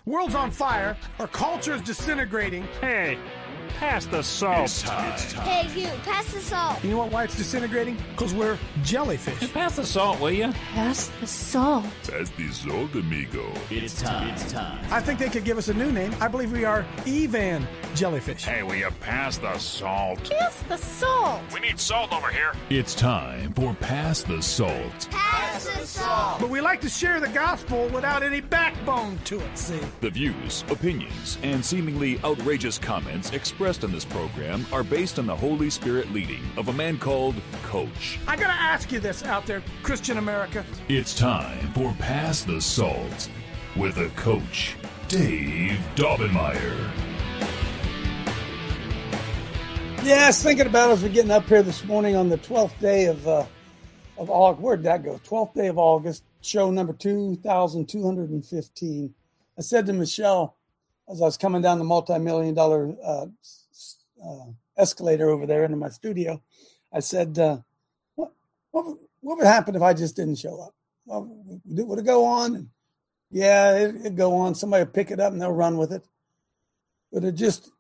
World's on fire. Our culture is disintegrating. Hey, pass the salt. It's time. Hey, you, pass the salt. You know what? Why it's disintegrating? Because we're jellyfish. Pass the salt, will you? Pass the salt. Pass the salt, amigo. It's time. I think they could give us a new name. I believe we are Evan jellyfish. Hey, will you pass the salt? Pass the salt. We need salt over here. It's time for Pass the Salt. Pass the salt. But we like to share the gospel without any backbone to it, see? The views, opinions, and seemingly outrageous comments expressed in this program are based on the Holy Spirit leading of a man called Coach. I gotta ask you this out there, Christian America. It's time for Pass the Salt with a Coach, Dave Daubenmire. Yes, thinking about as we're getting up here this morning on the 12th day of August. Where'd that go? 12th day of August, show number 2,215. I said to Michelle as I was coming down the multi-million-dollar escalator over there into my studio, I said, what would happen if I just didn't show up? Well, would it go on? And yeah, it'd go on. Somebody would pick it up and they'll run with it. But it's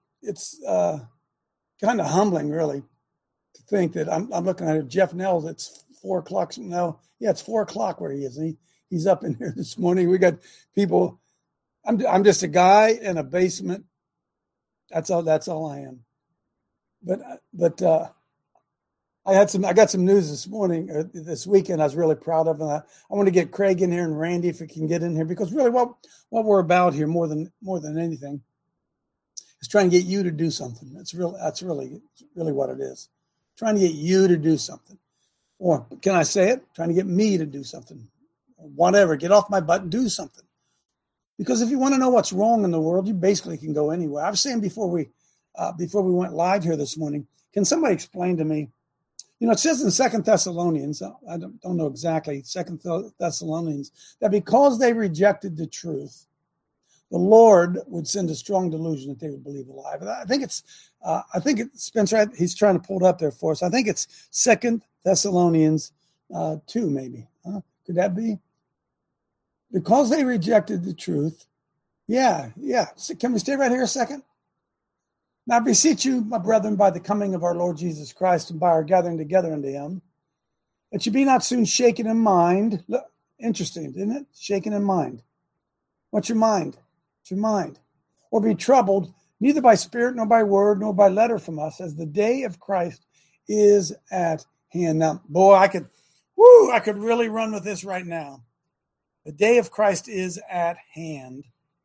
kind of humbling, really, to think that I'm looking at it. Jeff Nels, it's 4 o'clock. No, yeah, it's 4 o'clock where he is. He's up in here this morning. We got people. I'm just a guy in a basement. That's all I am. But I got some news this morning or this weekend. I was really proud of, and I want to get Craig in here and Randy if we can get in here, because really what we're about here more than anything is trying to get you to do something. That's really what it is. Trying to get you to do something. Or can I say it? Trying to get me to do something. Or whatever. Get off my butt and do something. Because if you want to know what's wrong in the world, you basically can go anywhere. I was saying before we went live here this morning, can somebody explain to me, it says in 2 Thessalonians, I don't know exactly, 2 Thessalonians, that because they rejected the truth, the Lord would send a strong delusion that they would believe a lie. But I think it's Spencer, he's trying to pull it up there for us. I think it's 2 Thessalonians 2, maybe. Could that be? Because they rejected the truth. Yeah. So can we stay right here a second? Now I beseech you, my brethren, by the coming of our Lord Jesus Christ and by our gathering together unto him, that you be not soon shaken in mind. Look, interesting, isn't it? Shaken in mind. What's your mind? It's your mind. Or be troubled, neither by spirit, nor by word, nor by letter from us, as the day of Christ is at hand. Now, boy, I could really run with this right now. The day of Christ is at hand.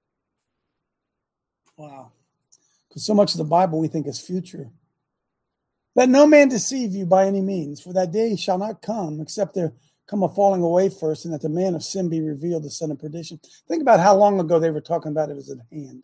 Wow. Because so much of the Bible we think is future. Let no man deceive you by any means, for that day shall not come, except there come a falling away first, and that the man of sin be revealed, the son of perdition. Think about how long ago they were talking about it was at hand.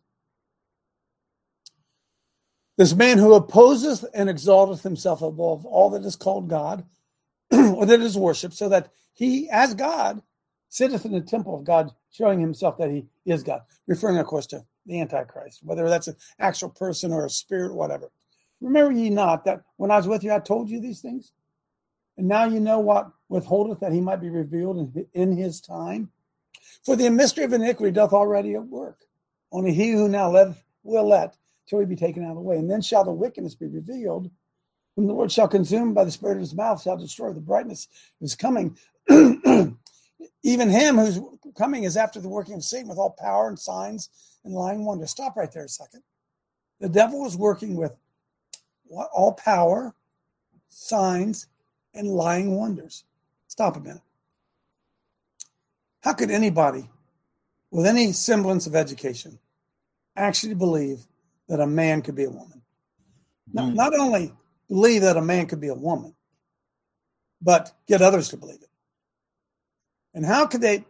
This man who opposeth and exalteth himself above all that is called God, or that is worshipped, so that he, as God, sitteth in the temple of God, showing himself that he is God. Referring, of course, to the Antichrist, whether that's an actual person or a spirit, whatever. Remember ye not that when I was with you, I told you these things? And now you know what withholdeth, that he might be revealed in his time. For the mystery of iniquity doth already at work. Only he who now letteth will let till he be taken out of the way. And then shall the wickedness be revealed, whom the Lord shall consume by the spirit of his mouth, shall destroy the brightness of his coming. Even him whose coming is after the working of Satan with all power and signs and lying wonders. Stop right there a second. The devil is working with what? All power, signs, and lying wonders. Stop a minute. How could anybody with any semblance of education actually believe that a man could be a woman? Not only believe that a man could be a woman, but get others to believe it. And how could it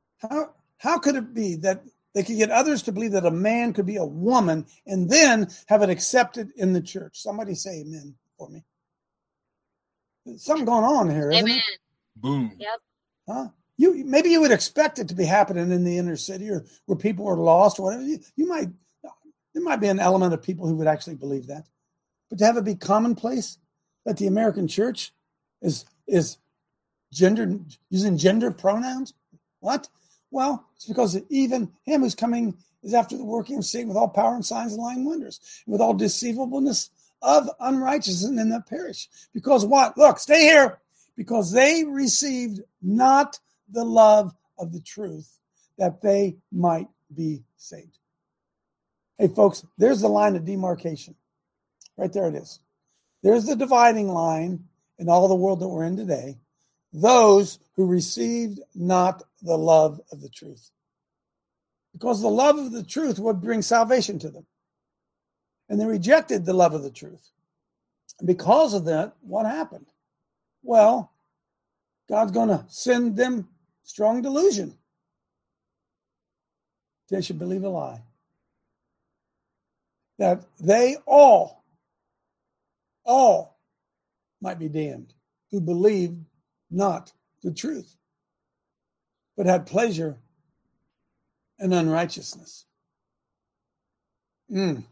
be that they could get others to believe that a man could be a woman and then have it accepted in the church? Somebody say amen for me. There's something going on here, isn't it? Boom. Yep. Huh? Maybe you would expect it to be happening in the inner city or where people are lost or whatever. There might be an element of people who would actually believe that. But to have it be commonplace that the American church is using gender pronouns? What? Well, it's because even him who's coming is after the working of Satan with all power and signs and lying wonders, and with all deceivableness of unrighteousness in the perish. Because what? Look, stay here. Because they received not the love of the truth, that they might be saved. Hey, folks, there's the line of demarcation. Right there it is. There's the dividing line in all the world that we're in today. Those who received not the love of the truth. Because the love of the truth would bring salvation to them. And they rejected the love of the truth. And because of that, what happened? Well, God's going to send them strong delusion. They should believe a lie. That they all might be damned who believed not the truth, but had pleasure in unrighteousness. Point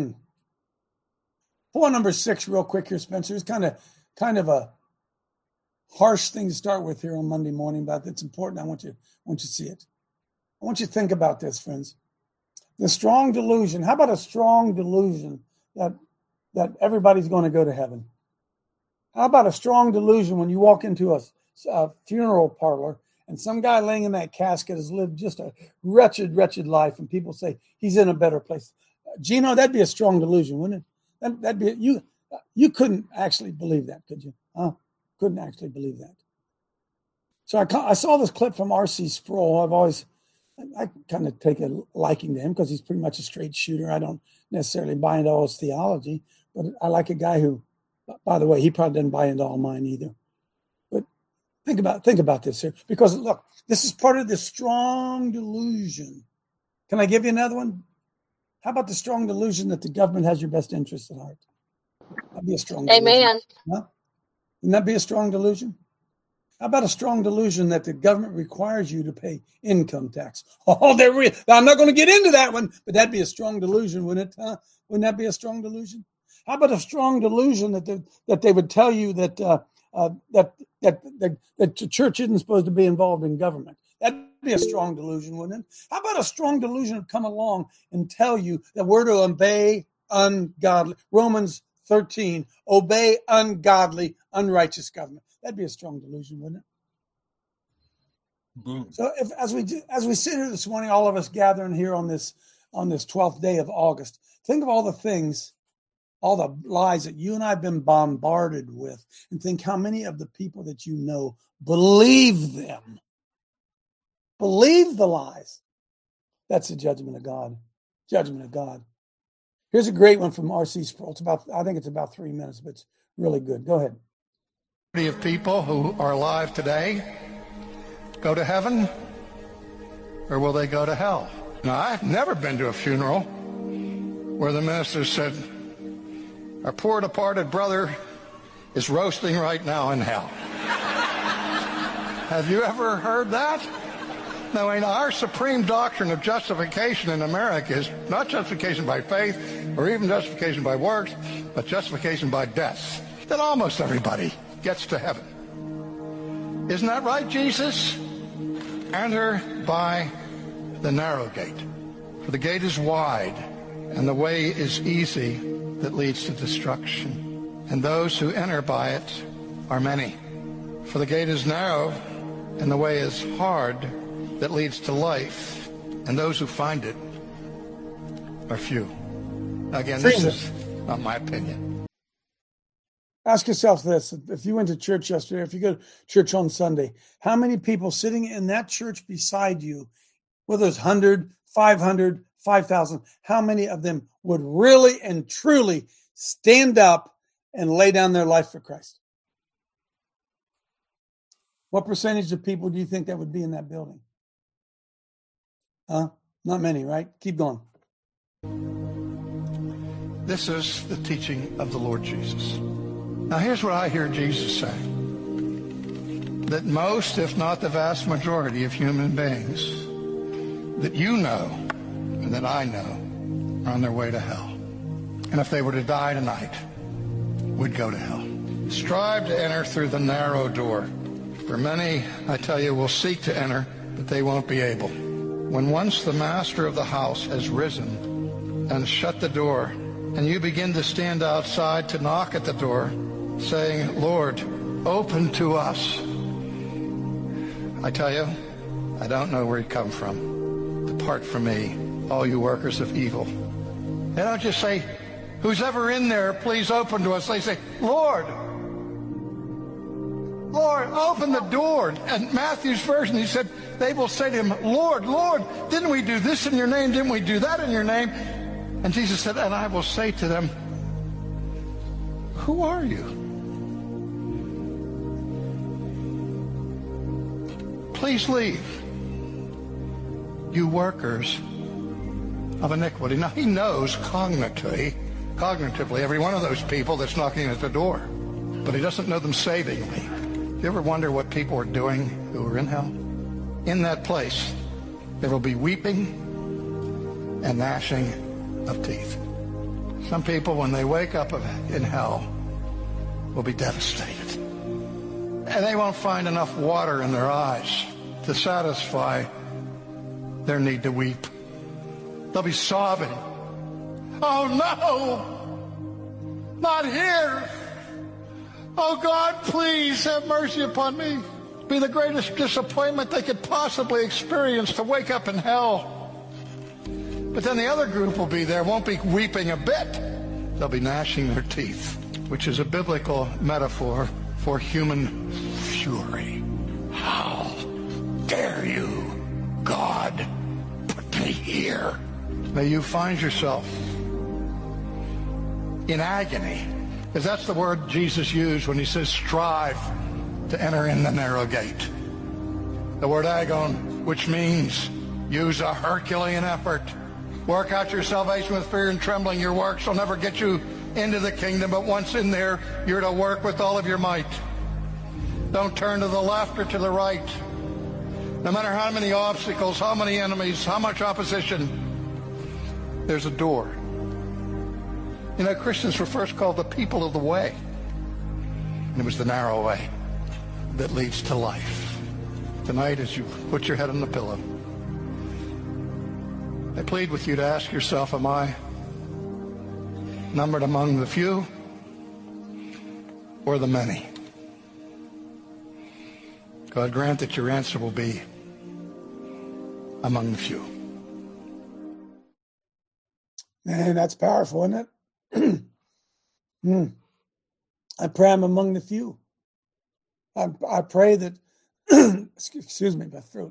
number 6, real quick here, Spencer. It's kind of a harsh thing to start with here on Monday morning, but it's important. I want you to see it. I want you to think about this, friends. The strong delusion. How about a strong delusion that everybody's going to go to heaven? How about a strong delusion when you walk into a funeral parlor and some guy laying in that casket has lived just a wretched, wretched life, and people say he's in a better place? Gino, that'd be a strong delusion, wouldn't it? That'd be you couldn't actually believe that, could you? Couldn't actually believe that. So I saw this clip from R.C. Sproul. I kind of take a liking to him because he's pretty much a straight shooter. I don't necessarily buy into all his theology, but I like a guy who, by the way, he probably doesn't buy into all mine either. But think about this here, because look, this is part of the strong delusion. Can I give you another one? How about the strong delusion that the government has your best interest at heart? That'd be a strong delusion. Amen. Huh? Wouldn't that be a strong delusion? How about a strong delusion that the government requires you to pay income tax? I'm not going to get into that one, but that'd be a strong delusion, wouldn't it? Wouldn't that be a strong delusion? How about a strong delusion that they would tell you that the church isn't supposed to be involved in government? That'd be a strong delusion, wouldn't it? How about a strong delusion to come along and tell you that we're to obey ungodly? Romans 13, obey ungodly, unrighteous government. That'd be a strong delusion, wouldn't it? Boom. So as we sit here this morning, all of us gathering here on this 12th day of August, think of all the things, all the lies that you and I have been bombarded with, and think how many of the people that you know believe them. Believe the lies. That's the judgment of God. Judgment of God. Here's a great one from R.C. Sproul. I think it's about 3 minutes, but it's really good. Go ahead. Of people who are alive today go to heaven, or will they go to hell? Now, I've never been to a funeral where the minister said, our poor departed brother is roasting right now in hell. Have you ever heard that? No, our supreme doctrine of justification in America is not justification by faith or even justification by works, but justification by death. Then almost everybody gets to heaven. Isn't that right, Jesus? Enter by the narrow gate. For the gate is wide, and the way is easy that leads to destruction. And those who enter by it are many. For the gate is narrow, and the way is hard that leads to life. And those who find it are few. Again, this is not my opinion. Ask yourself this. If you went to church yesterday, if you go to church on Sunday, how many people sitting in that church beside you, whether it's 100, 500, 5,000, how many of them would really and truly stand up and lay down their life for Christ? What percentage of people do you think that would be in that building? Not many, right? Keep going. This is the teaching of the Lord Jesus. Now, here's what I hear Jesus say. That most, if not the vast majority of human beings that you know and that I know are on their way to hell. And if they were to die tonight, would go to hell. Strive to enter through the narrow door. For many, I tell you, will seek to enter but they won't be able. When once the master of the house has risen and shut the door, and you begin to stand outside to knock at the door, saying, Lord, open to us, I tell you, I don't know where you come from. Depart from me, all you workers of evil. They don't just say, who's ever in there, please open to us. They say, Lord, Lord, open the door. And Matthew's version, he said, they will say to him, Lord, Lord, didn't we do this in your name? Didn't we do that in your name? And Jesus said, and I will say to them, who are you? Please leave, you workers of iniquity. Now, he knows cognitively every one of those people that's knocking at the door, but he doesn't know them savingly. Do you ever wonder what people are doing who are in hell? In that place, there will be weeping and gnashing of teeth. Some people, when they wake up in hell, will be devastated. And they won't find enough water in their eyes to satisfy their need to weep. They'll be sobbing. Oh no! Not here! Oh God, please have mercy upon me. It'll be the greatest disappointment they could possibly experience to wake up in hell. But then the other group will be there, won't be weeping a bit. They'll be gnashing their teeth, which is a biblical metaphor for human fury. How dare you, God, put me here? May you find yourself in agony, because that's the word Jesus used when he says strive to enter in the narrow gate. The word agon, which means use a Herculean effort. Work out your salvation with fear and trembling. Your works will never get you into the kingdom, but once in there, you're to work with all of your might. Don't turn to the left or to the right. No matter how many obstacles, how many enemies, how much opposition, there's a door. You know, Christians were first called the people of the way. And it was the narrow way that leads to life. Tonight, as you put your head on the pillow, I plead with you to ask yourself, am I numbered among the few or the many? God grant that your answer will be among the few. Man, that's powerful, isn't it? I pray I'm among the few. I pray that, excuse me, my throat.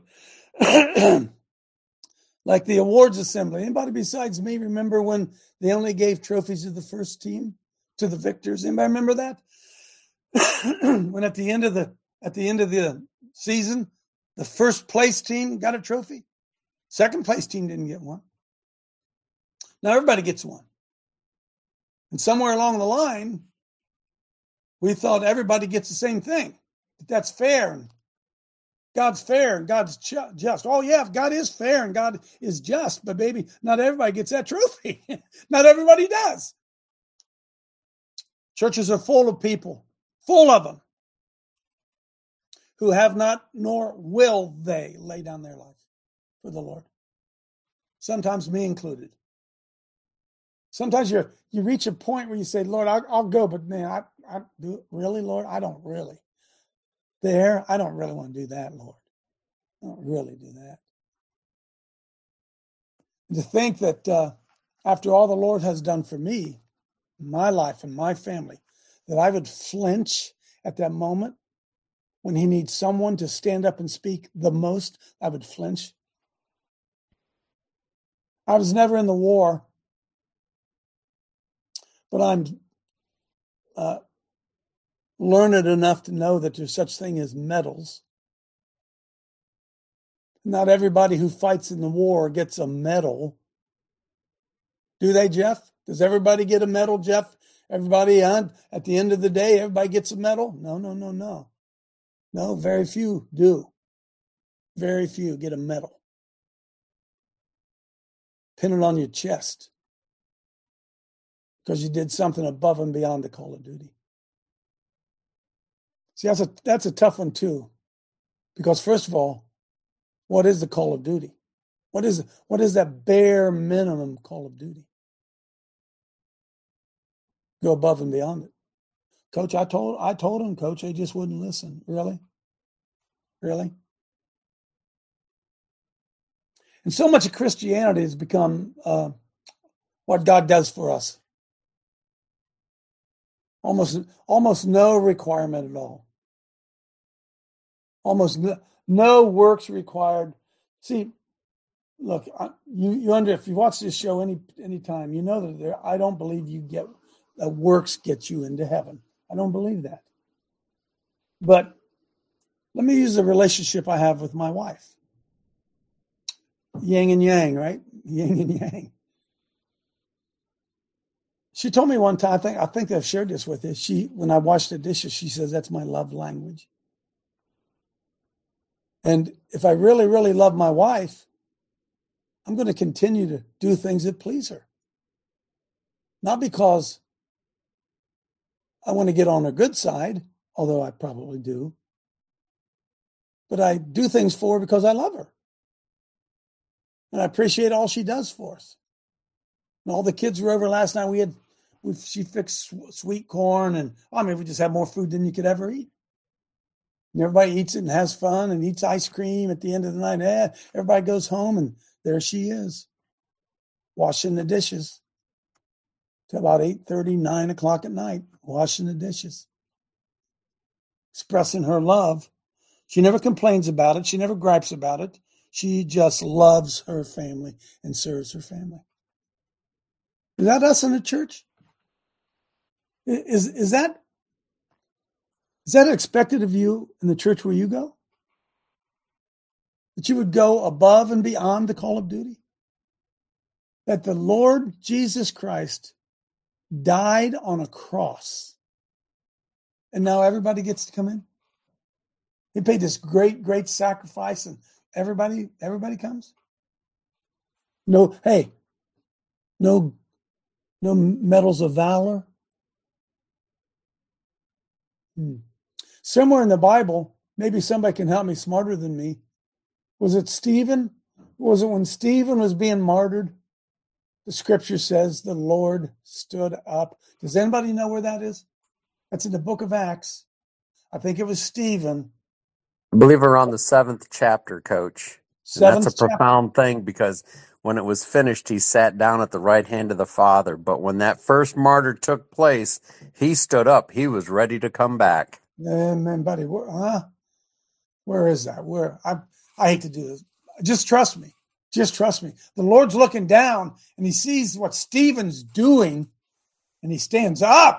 Like the awards assembly. Anybody besides me remember when they only gave trophies to the first team, to the victors? Anybody remember that? When at the end of the season, the first place team got a trophy. Second place team didn't get one. Now everybody gets one. And somewhere along the line, we thought everybody gets the same thing. That's fair. And God's fair and God's just. Oh, yeah, God is fair and God is just. But, baby, not everybody gets that trophy. Not everybody does. Churches are full of people, full of them, who have not nor will they lay down their life for the Lord. Sometimes me included. Sometimes you reach a point where you say, Lord, I'll go, but man, I do really, Lord? I don't really. I don't really want to do that, Lord. I don't really do that. And to think that after all the Lord has done for me, my life and my family, that I would flinch at that moment when he needs someone to stand up and speak the most, I would flinch. I was never in the war, but I'm learned enough to know that there's such thing as medals. Not everybody who fights in the war gets a medal. Do they, Jeff? Does everybody get a medal, Jeff? Everybody at the end of the day, everybody gets a medal? No. No, very few do. Very few get a medal. Pin it on your chest because you did something above and beyond the call of duty. See, that's a tough one too, because first of all, What is the call of duty? What is that bare minimum call of duty? Go above and beyond it. Coach, I told him, Coach, they just wouldn't listen. Really? Really? And so much of Christianity has become what God does for us. Almost no requirement at all. Almost no works required. See, look, if you watch this show any time, you know that I don't believe works get you into heaven. I don't believe that. But let me use the relationship I have with my wife. Yin and yang, right? Yin and yang. She told me one time, I think I've shared this with you. When I wash the dishes, she says that's my love language. And if I really, really love my wife, I'm going to continue to do things that please her. Not because I want to get on her good side, although I probably do. But I do things for her because I love her. And I appreciate all she does for us. And all the kids were over last night. She fixed sweet corn, and we just had more food than you could ever eat. And everybody eats it and has fun and eats ice cream at the end of the night. Everybody goes home, and there she is, washing the dishes till about 8:30, 9 o'clock at night, washing the dishes, expressing her love. She never complains about it. She never gripes about it. She just loves her family and serves her family. Is that us in the church? Is that expected of you in the church where you go? That you would go above and beyond the call of duty? That the Lord Jesus Christ died on a cross, and now everybody gets to come in? He paid this great, great sacrifice, and everybody comes? No medals of valor. Somewhere in the Bible, maybe somebody can help me smarter than me. Was it Stephen? Was it when Stephen was being martyred? The scripture says the Lord stood up. Does anybody know where that is? That's in the book of Acts. I think it was Stephen. I believe we're on the 7th chapter, Coach. And that's a profound thing, because when it was finished, he sat down at the right hand of the Father. But when that first martyr took place, he stood up. He was ready to come back. Man, buddy, where is that? I hate to do this. Just trust me. Just trust me. The Lord's looking down, and he sees what Stephen's doing, and he stands up.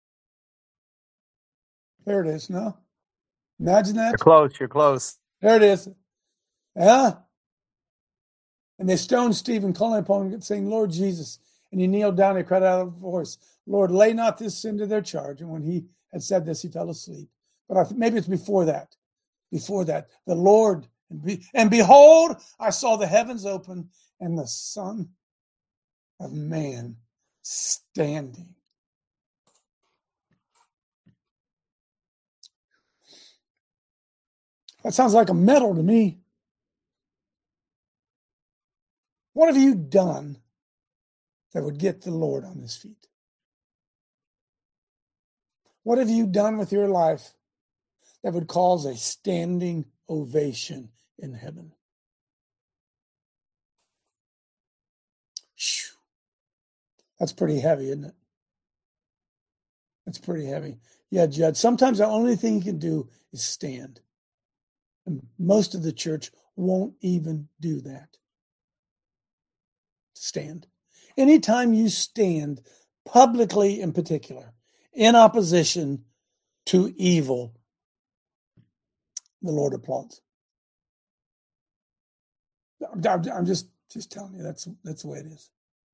There it is. No? Imagine that. You're close. There it is. Yeah. And they stoned Stephen, calling upon him, saying, Lord Jesus. And he kneeled down and cried out of a voice, Lord, lay not this sin to their charge. And when he had said this, he fell asleep. But maybe it's before that. Before that, the Lord, and behold, I saw the heavens open and the Son of Man standing. That sounds like a medal to me. What have you done that would get the Lord on his feet? What have you done with your life that would cause a standing ovation in heaven? Whew. That's pretty heavy, isn't it? That's pretty heavy. Yeah, Judd, sometimes the only thing you can do is stand. And most of the church won't even do that. Stand. Anytime you stand publicly, in particular, in opposition to evil, the Lord applauds. I'm just telling you, that's the way it is.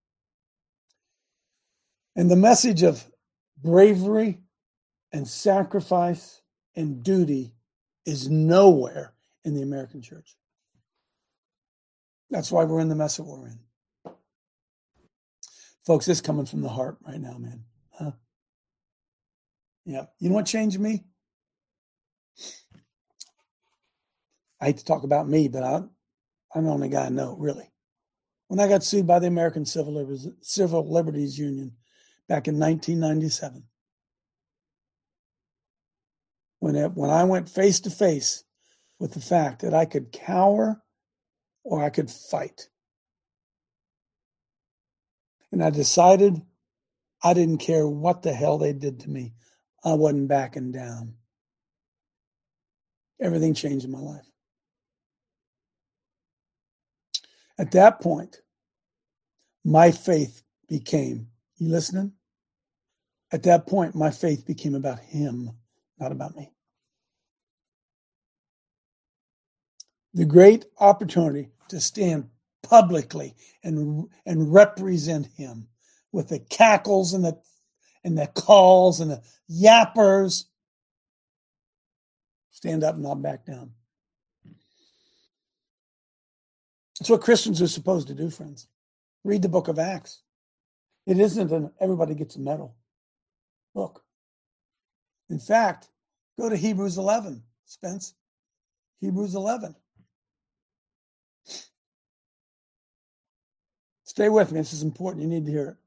And the message of bravery and sacrifice and duty is nowhere in the American church. That's why we're in the mess that we're in. Folks, this is coming from the heart right now, man. Huh? Yeah. You know what changed me? I hate to talk about me, but I'm the only guy I know, really. When I got sued by the American Civil Liberties Union back in 1997, when I went face to face with the fact that I could cower or I could fight, and I decided I didn't care what the hell they did to me, I wasn't backing down. Everything changed in my life. At that point, my faith became, you listening? At that point, my faith became about him, not about me. The great opportunity to stand publicly and represent him with the cackles and the calls and the yappers. Stand up and not back down. That's what Christians are supposed to do, friends. Read the book of Acts. It isn't everybody gets a medal book. In fact, go to Hebrews 11, Spence. Hebrews 11. Stay with me. This is important. You need to hear it.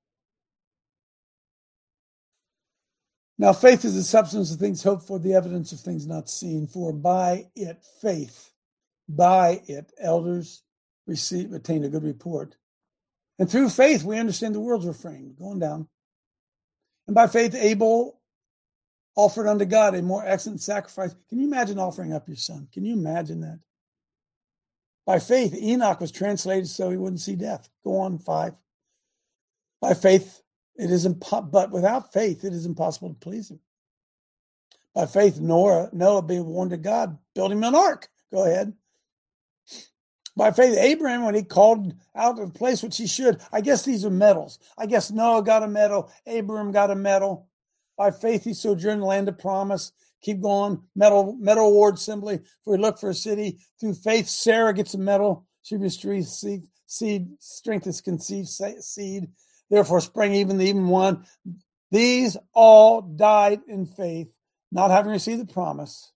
Now, faith is the substance of things hoped for, the evidence of things not seen. For by it, faith, by it, elders attained a good report. And through faith, we understand the worlds were framed. Going down. And by faith, Abel offered unto God a more excellent sacrifice. Can you imagine offering up your son? Can you imagine that? By faith, Enoch was translated so he wouldn't see death. Go on, 5. By faith, but without faith, it is impossible to please him. By faith, Noah being warned of God, built him an ark. Go ahead. By faith, Abraham, when he called out of the place which he should, I guess these are medals. I guess Noah got a medal. Abraham got a medal. By faith, he sojourned in the land of promise. Keep going. Medal award assembly. For he looked for a city. Through faith, Sarah gets a medal. She receives seed. Strength is conceived seed. Therefore sprang even one. These all died in faith, not having received the promise.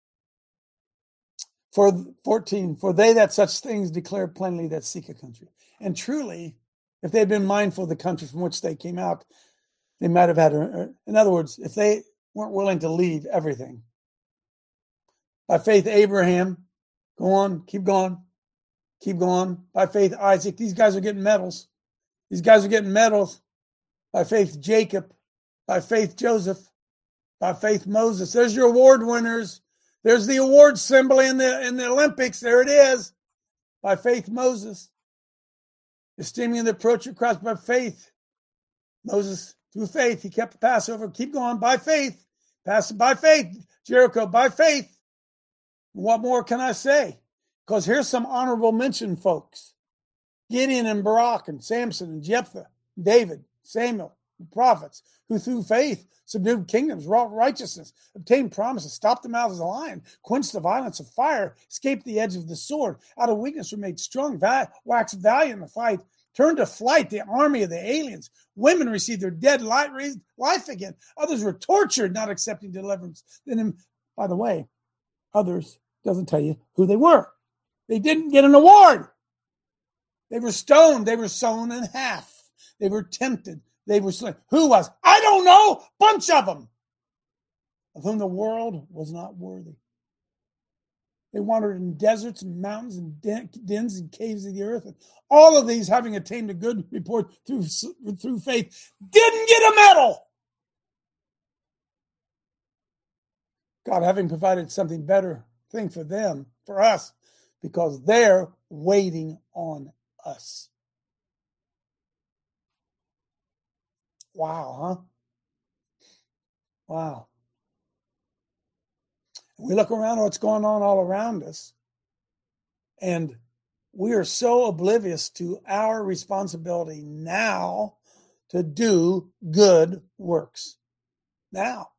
For 14, for they that such things declare plainly that seek a country. And truly, if they had been mindful of the country from which they came out, they might have had, in other words, if they weren't willing to leave everything. By faith, Abraham, go on, keep going. By faith, Isaac, these guys are getting medals. By faith, Jacob. By faith, Joseph. By faith, Moses. There's your award winners. There's the award symbol in the Olympics. There it is. By faith, Moses. Esteeming the approach of Christ by faith. Moses, through faith, he kept the Passover. Keep going. By faith. By faith. Jericho, by faith. What more can I say? Because here's some honorable mention, folks. Gideon and Barak and Samson and Jephthah, David, Samuel, the prophets, who through faith subdued kingdoms, wrought righteousness, obtained promises, stopped the mouth of the lion, quenched the violence of fire, escaped the edge of the sword, out of weakness were made strong, waxed valiant in the fight, turned to flight the army of the aliens. Women received their dead raised life again. Others were tortured, not accepting deliverance. Then, by the way, others doesn't tell you who they were. They didn't get an award. They were stoned. They were sewn in half. They were tempted. They were slain. Who was? I don't know. Bunch of them. Of whom the world was not worthy. They wandered in deserts and mountains and dens and caves of the earth. And all of these, having attained a good report through faith, didn't get a medal. God having provided something better thing for them, for us, because they're waiting on us. Wow, huh? Wow. We look around at what's going on all around us, and we are so oblivious to our responsibility now to do good works. Now.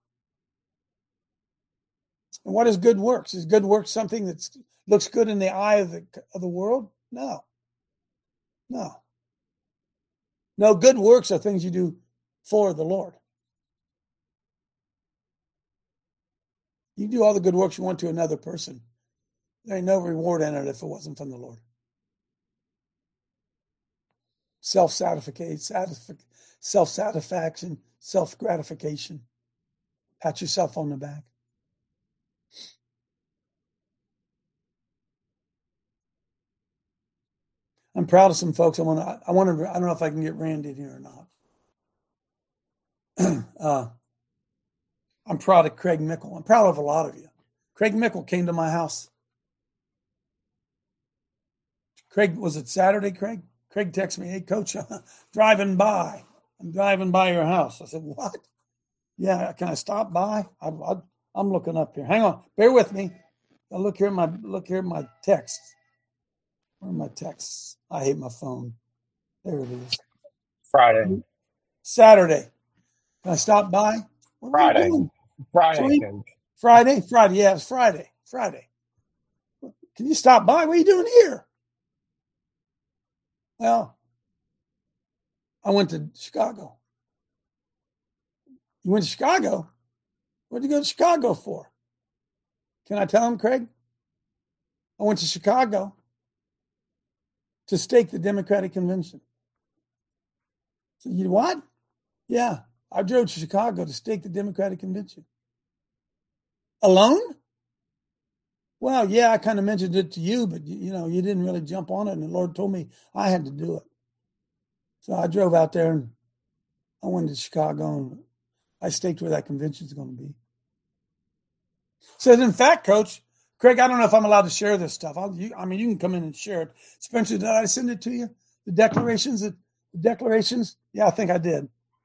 And what is good works? Is good works something that looks good in the eye of the world? No. No, good works are things you do for the Lord. You do all the good works you want to another person. There ain't no reward in it if it wasn't from the Lord. Self-satisfaction, self-gratification. Pat yourself on the back. I'm proud of some folks. I don't know if I can get Randy in here or not. I'm proud of Craig Mickle. I'm proud of a lot of you. Craig Mickle came to my house. Craig, was it Saturday, Craig? Craig texted me, "Hey, Coach, I'm driving by your house." I said, "What?" "Yeah, can I stop by? I'm looking up here. Hang on, bear with me. I'll look here at my texts. Where are my texts? I hate my phone. There it is. Saturday. Can I stop by? Friday. Friday. Yeah, it's Friday. Can you stop by? What are you doing here? Well, I went to Chicago. You went to Chicago? What did you go to Chicago for? Can I tell him, Craig? I went to Chicago to stake the Democratic Convention. So you what? Yeah, I drove to Chicago to stake the Democratic Convention. Alone? Well, yeah, I kind of mentioned it to you, but you didn't really jump on it, and the Lord told me I had to do it. So I drove out there and I went to Chicago and I staked where that convention is going to be. So in fact, Coach, Craig, I don't know if I'm allowed to share this stuff. You can come in and share it. Spencer, did I send it to you? The declarations? Yeah, I think I did.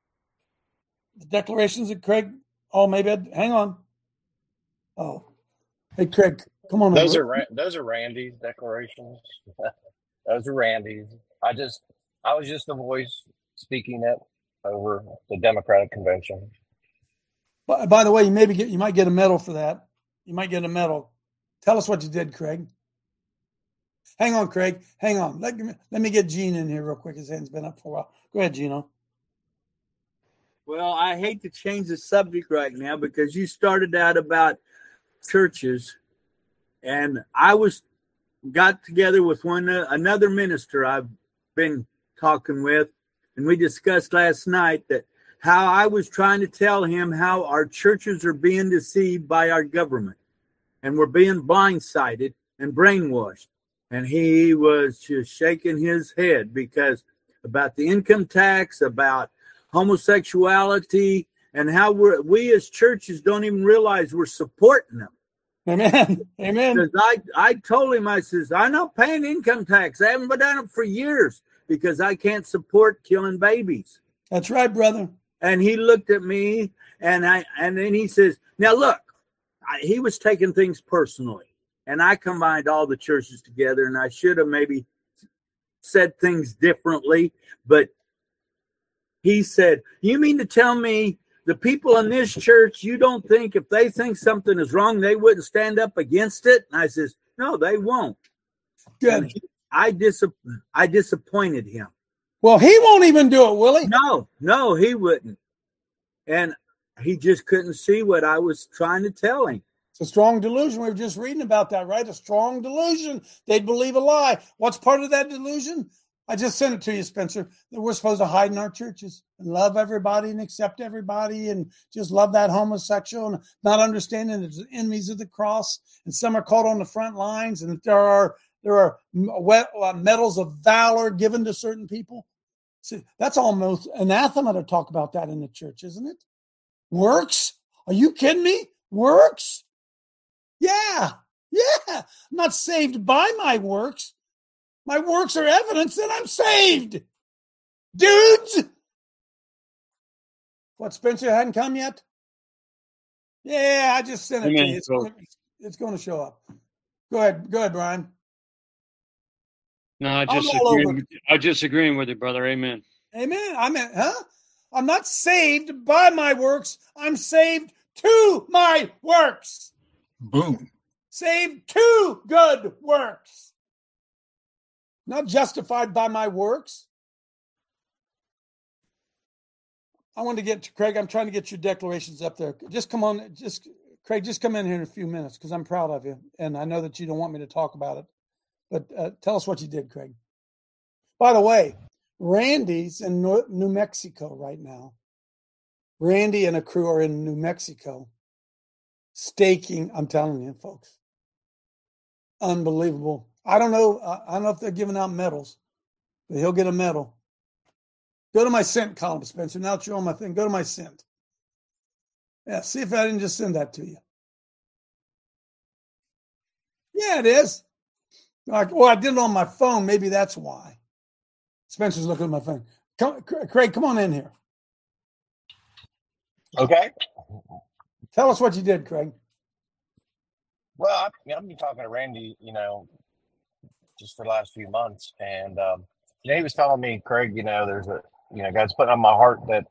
The declarations that Craig, hang on. Oh, hey, Craig, come on. Those are Randy's declarations. Those are Randy's. I was just the voice speaking it over the Democratic Convention. By the way, you might get a medal for that. You might get a medal. Tell us what you did, Craig. Hang on, Craig. Hang on. Let me get Gene in here real quick. His hand's been up for a while. Go ahead, Gino. Well, I hate to change the subject right now because you started out about churches, and I got together with another minister I've been talking with, and we discussed last night that how I was trying to tell him how our churches are being deceived by our government, and we're being blindsided and brainwashed. And he was just shaking his head because about the income tax, about homosexuality, and how we as churches don't even realize we're supporting them. Amen. Because I told him, I says, I'm not paying income tax. I haven't done it for years because I can't support killing babies. That's right, brother. And he looked at me and then he says, now look, he was taking things personally. And I combined all the churches together, and I should have maybe said things differently. But he said, you mean to tell me the people in this church, you don't think if they think something is wrong, they wouldn't stand up against it? And I says, no, they won't. Good. I disappointed him. Well, he won't even do it, will he? No, he wouldn't. And he just couldn't see what I was trying to tell him. It's a strong delusion. We were just reading about that, right? A strong delusion. They'd believe a lie. What's part of that delusion? I just sent it to you, Spencer, that we're supposed to hide in our churches and love everybody and accept everybody and just love that homosexual and not understanding that there's enemies of the cross. And some are caught on the front lines, and there are medals of valor given to certain people. See, that's almost anathema to talk about that in the church, isn't it? Works? Are you kidding me? Works? Yeah. I'm not saved by my works. My works are evidence that I'm saved. Dudes! What, Spencer hadn't come yet? Yeah, I just sent it to you. It's going to show up. Go ahead, Brian. No, I'm just agreeing with you, brother. Amen. I'm not saved by my works. I'm saved to my works. Boom. Saved to good works. Not justified by my works. I want to get to Craig. I'm trying to get your declarations up there. Just come on. Just Craig, just come in here in a few minutes because I'm proud of you. And I know that you don't want me to talk about it. But tell us what you did, Craig. By the way, Randy's in New Mexico right now. Randy and a crew are in New Mexico staking. I'm telling you, folks. Unbelievable. I don't know if they're giving out medals, but he'll get a medal. Go to my sent column, Spencer. Now that you're on my thing, go to my sent. Yeah, see if I didn't just send that to you. Yeah, it is. Well, I did it on my phone. Maybe that's why. Spencer's looking at my phone. Craig, come on in here. Okay. Tell us what you did, Craig. Well, I've been talking to Randy, just for the last few months. And, he was telling me, Craig, there's God's putting on my heart that,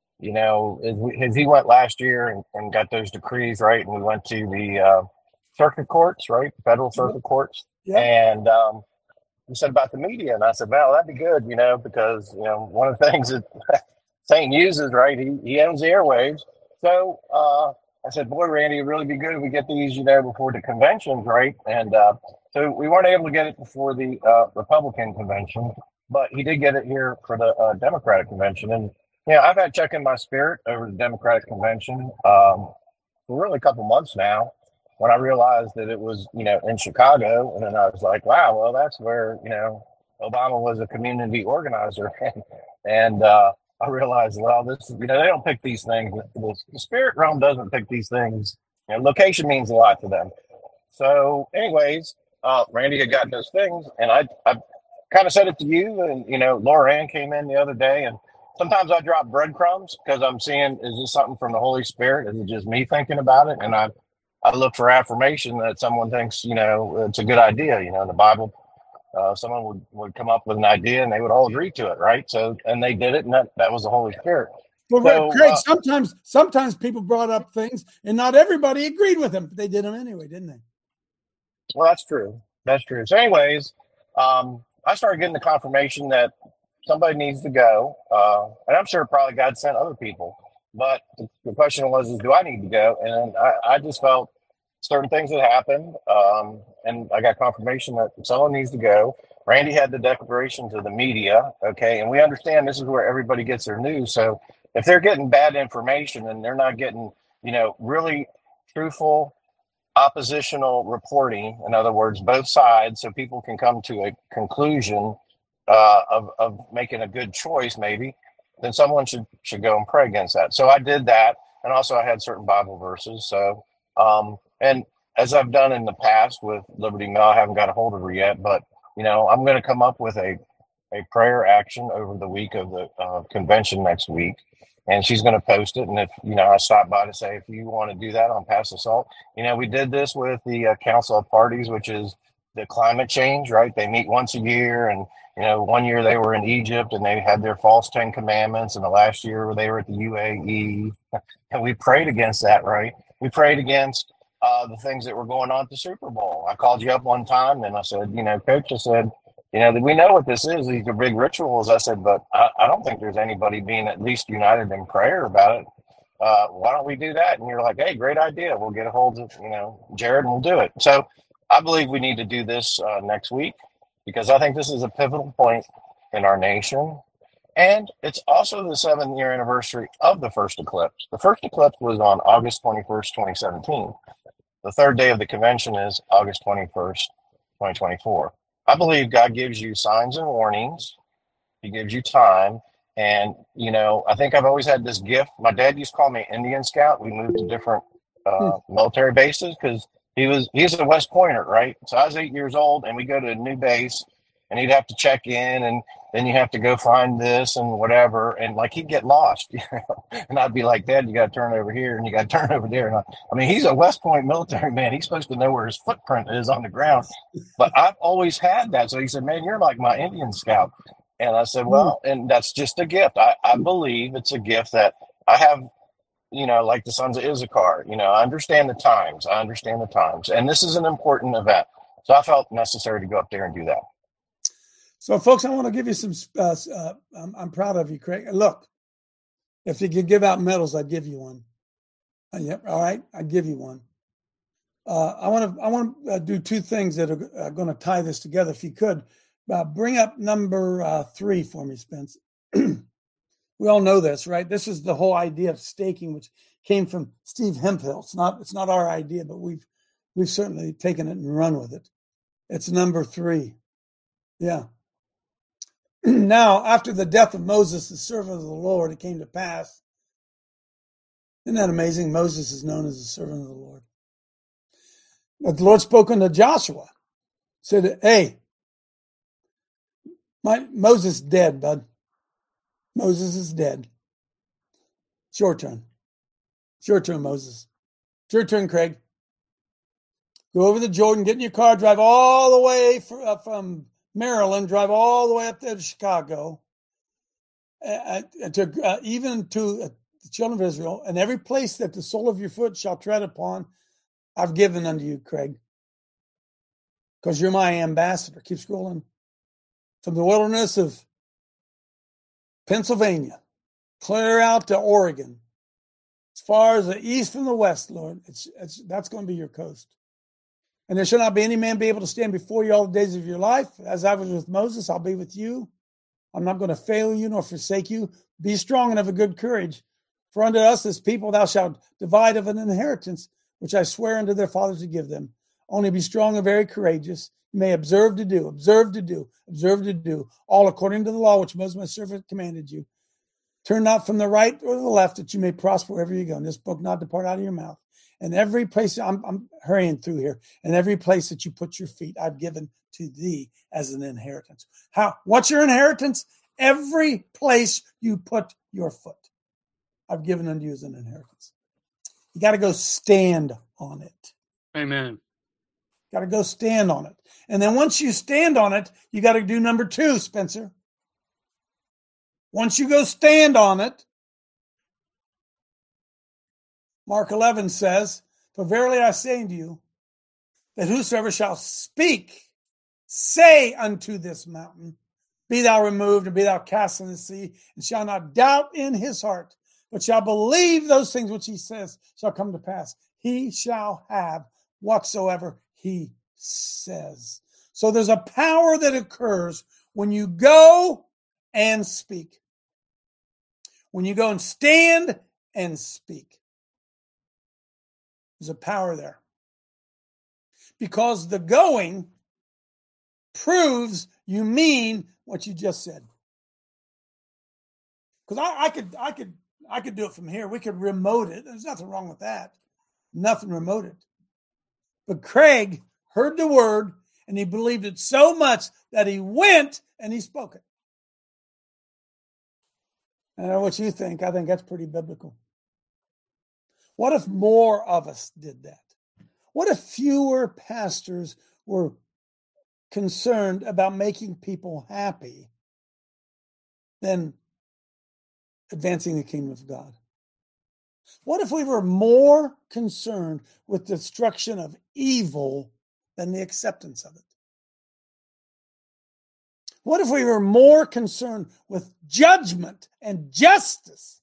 as he went last year and got those decrees, right? And we went to the circuit courts, right? Federal circuit courts. Yeah. And he said about the media. And I said, well, that'd be good, because, one of the things that Satan uses, right? He owns the airwaves. So I said, boy, Randy, it'd really be good if we get these, before the conventions, right? And so we weren't able to get it before the Republican convention, but he did get it here for the Democratic convention. And, I've had checking my spirit over the Democratic convention for really a couple months now when I realized that it was, in Chicago. And then I was like, wow, well, that's where, Obama was a community organizer. and I realized, well, this, they don't pick these things. The spirit realm doesn't pick these things. Location means a lot to them. So anyways, Randy had gotten those things, and I kind of said it to you, and, Laura Ann came in the other day, and sometimes I drop breadcrumbs because I'm seeing, is this something from the Holy Spirit? Is it just me thinking about it? And I look for affirmation that someone thinks, it's a good idea. In the Bible, someone would come up with an idea and they would all agree to it, right? So, and they did it, and that was the Holy Spirit. Well, so, Craig, sometimes people brought up things and not everybody agreed with them, but they did them anyway, didn't they? Well, that's true. That's true. So anyways, I started getting the confirmation that somebody needs to go. And I'm sure probably God sent other people. But the question was, do I need to go? And I just felt certain things that happened. And I got confirmation that someone needs to go. Randy had the declaration to the media. Okay. And we understand this is where everybody gets their news. So if they're getting bad information and they're not getting, really truthful, oppositional reporting, in other words, both sides, so people can come to a conclusion of making a good choice, maybe, then someone should go and pray against that. So I did that. And also I had certain Bible verses. So, and as I've done in the past with Liberty Mel, I haven't got a hold of her yet, but, I'm going to come up with a prayer action over the week of the convention next week. And she's going to post it. And if, I stop by to say, if you want to do that on Pass the Salt, we did this with the Council of Parties, which is the climate change, right? They meet once a year. And, 1 year they were in Egypt and they had their false 10 commandments. And the last year they were at the UAE. And we prayed against that, right? We prayed against the things that were going on at the Super Bowl. I called you up one time and I said, Coach, I said, we know what this is. These are big rituals. I said, but I don't think there's anybody being at least united in prayer about it. Why don't we do that? And you're like, hey, great idea. We'll get a hold of, Jared, and we'll do it. So I believe we need to do this next week because I think this is a pivotal point in our nation. And it's also the 7th-year anniversary of the first eclipse. The first eclipse was on August 21st, 2017. The third day of the convention is August 21st, 2024. I believe God gives you signs and warnings. He gives you time. And, I think I've always had this gift. My dad used to call me Indian Scout. We moved to different military bases because he's a West Pointer, right? So I was 8 years old and we go to a new base and he'd have to check in and then you have to go find this and whatever. And like he'd get lost, and I'd be like, Dad, you got to turn over here and you got to turn over there. And I mean, he's a West Point military man. He's supposed to know where his footprint is on the ground, but I've always had that. So he said, man, you're like my Indian Scout. And I said, well, and that's just a gift. I believe it's a gift that I have, like the sons of Issachar, I understand the times. And this is an important event. So I felt necessary to go up there and do that. So, folks, I want to give you some, I'm proud of you, Craig. Look, if you could give out medals, I'd give you one. Yep. All right. I'll give you one. I want to do two things that are going to tie this together. If you could bring up number 3 for me, Spence. We all know this, right? This is the whole idea of staking, which came from Steve Hemphill. It's not our idea, but we've certainly taken it and run with it. It's number 3. Yeah. Now, after the death of Moses, the servant of the Lord, it came to pass. Isn't that amazing? Moses is known as the servant of the Lord. But the Lord spoke unto Joshua, said, hey, Moses is dead, bud. Moses is dead. It's your turn. It's your turn, Moses. It's your turn, Craig. Go over the Jordan, get in your car, drive all the way from Maryland, drive all the way up to Chicago, even to the children of Israel, and every place that the sole of your foot shall tread upon, I've given unto you, Craig, because you're my ambassador. Keep scrolling. From the wilderness of Pennsylvania, clear out to Oregon, as far as the east from the west, Lord, that's going to be your coast. And there shall not be any man be able to stand before you all the days of your life. As I was with Moses, I'll be with you. I'm not going to fail you nor forsake you. Be strong and have a good courage. For unto us, this people, thou shalt divide of an inheritance, which I swear unto their fathers to give them. Only be strong and very courageous. You may observe to do, all according to the law which Moses my servant commanded you. Turn not from the right or the left, that you may prosper wherever you go. And this book not depart out of your mouth. And every place, I'm hurrying through here, and every place that you put your feet, I've given to thee as an inheritance. What's your inheritance? Every place you put your foot, I've given unto you as an inheritance. You got to go stand on it. Amen. Got to go stand on it. And then once you stand on it, you got to do number 2, Spencer. Once you go stand on it, Mark 11 says, for verily I say unto you, that whosoever shall speak, say unto this mountain, be thou removed and be thou cast in the sea, and shall not doubt in his heart, but shall believe those things which he says shall come to pass. He shall have whatsoever he says. So there's a power that occurs when you go and speak. When you go and stand and speak. There's a power there. Because the going proves you mean what you just said. Because I could do it from here. We could remote it. There's nothing wrong with that. Nothing remote it. But Craig heard the word and he believed it so much that he went and he spoke it. I don't know what you think. I think that's pretty biblical. What if more of us did that? What if fewer pastors were concerned about making people happy than advancing the kingdom of God? What if we were more concerned with destruction of evil than the acceptance of it? What if we were more concerned with judgment and justice?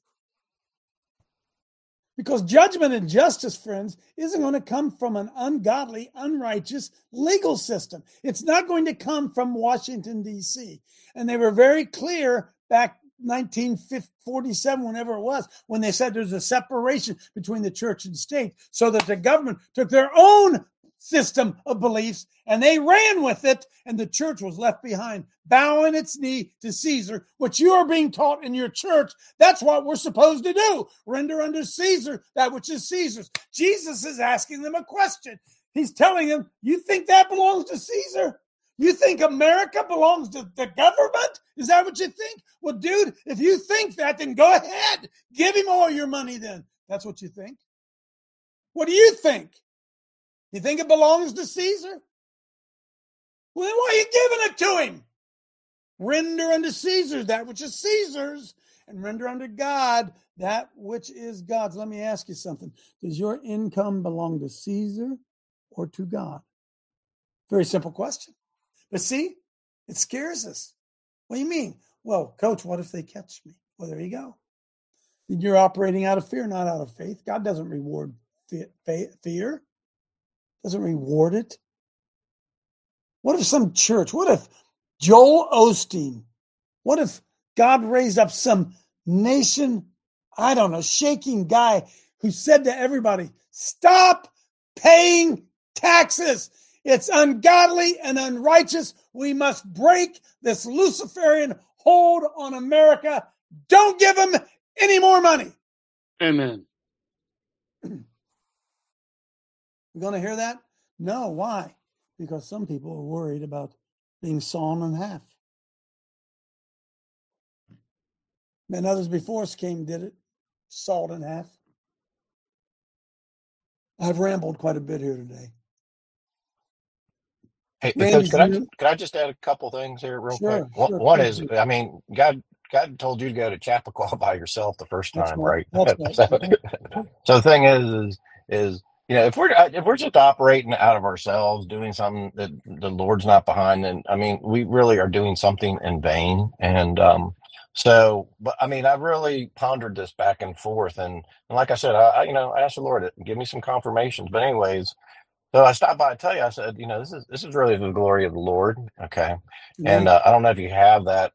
Because judgment and justice, friends, isn't going to come from an ungodly, unrighteous legal system. It's not going to come from Washington, D.C. And they were very clear back 1947, whenever it was, when they said there's a separation between the church and state, so that the government took their own system of beliefs and they ran with it, and the church was left behind, bowing its knee to Caesar, which you are being taught in your church. That's what we're supposed to do. Render unto Caesar that which is Caesar's. Jesus is asking them a question. He's telling them, you think that belongs to Caesar? You think America belongs to the government? Is that what you think? Well, dude, if you think that, then go ahead. Give him all your money then. That's what you think. What do you think? You think it belongs to Caesar? Well, then why are you giving it to him? Render unto Caesar that which is Caesar's, and render unto God that which is God's. Let me ask you something. Does your income belong to Caesar or to God? Very simple question. But see, it scares us. What do you mean? Well, Coach, what if they catch me? Well, there you go. You're operating out of fear, not out of faith. God doesn't reward fear. Doesn't reward it. What if some church, what if Joel Osteen, what if God raised up some nation, I don't know, shaking guy who said to everybody, stop paying taxes. It's ungodly and unrighteous. We must break this Luciferian hold on America. Don't give them any more money. Amen. We're going to hear that? No. Why? Because some people are worried about being sawn in half. And others before us came and did it, sawed in half. I've rambled quite a bit here today. Hey, Coach, could I just add a couple things here real quick? One is, I mean, God told you to go to Chappaqua by yourself the first time, right? That's right. So the thing is, you know, if we're just operating out of ourselves, doing something that the Lord's not behind, then I mean, we really are doing something in vain. And but I mean, I really pondered this back and forth, and like I said, I asked the Lord to give me some confirmations. But anyways, so I stopped by to tell you, I said, you know, this is really the glory of the Lord, okay? Mm-hmm. And I don't know if you have that